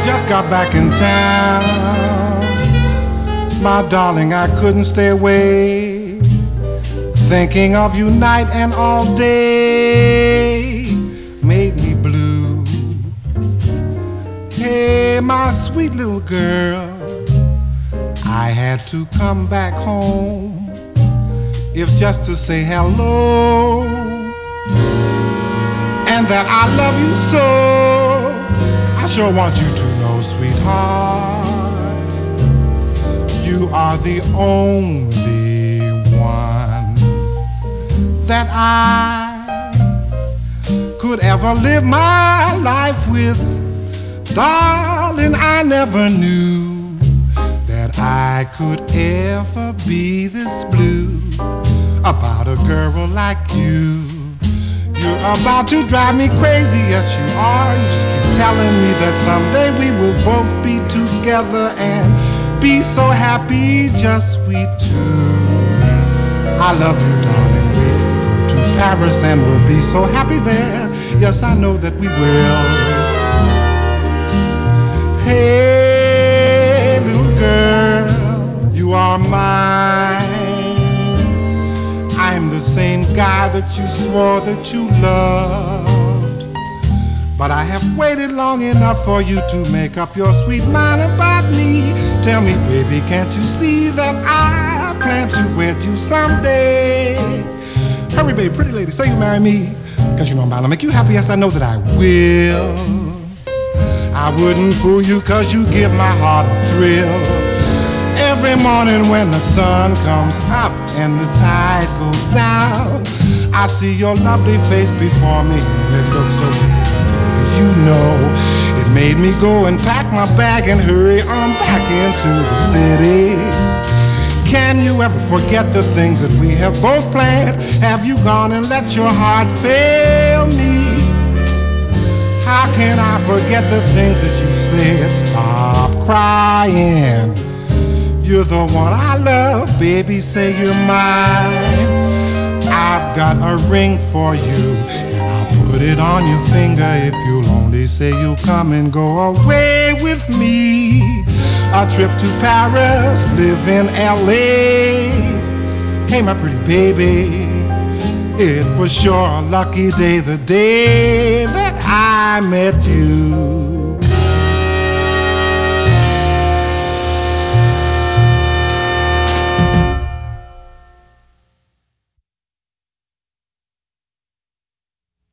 just got back in town. My darling, I couldn't stay away, thinking of you night and all day made me blue. Hey, my sweet little girl, I had to come back home, if just to say hello, and that I love you so. I sure want you to know, sweetheart, you are the only one that I could ever live my life with. Darling, I never knew that I could ever be this blue about a girl like you. You're about to drive me crazy, yes you are. You just keep telling me that someday we will both be together and be so happy, just we two. I love you, darling. We can go to Paris and we'll be so happy there. Yes, I know that we will. Hey, little girl, you are mine. I'm the same guy that you swore that you loved, but I have waited long enough for you to make up your sweet mind about me. Tell me, baby, can't you see that I plan to wed you someday? Hurry, baby, pretty lady, say you marry me, 'cause you know I'm bound to make you happy. Yes, I know that I will. I wouldn't fool you, 'cause you give my heart a thrill. Every morning when the sun comes up and the tide goes down, I see your lovely face before me and it looks so good. You know, it made me go and pack my bag and hurry on back into the city. Can you ever forget the things that we have both planned? Have you gone and let your heart fail me? How can I forget the things that you said? Stop crying. You're the one I love, baby, say you're mine. I've got a ring for you, and I'll put it on your finger if you'll only say you'll come and go away with me. A trip to Paris, live in LA. Hey, my pretty baby, it was sure a lucky day, the day that I met you.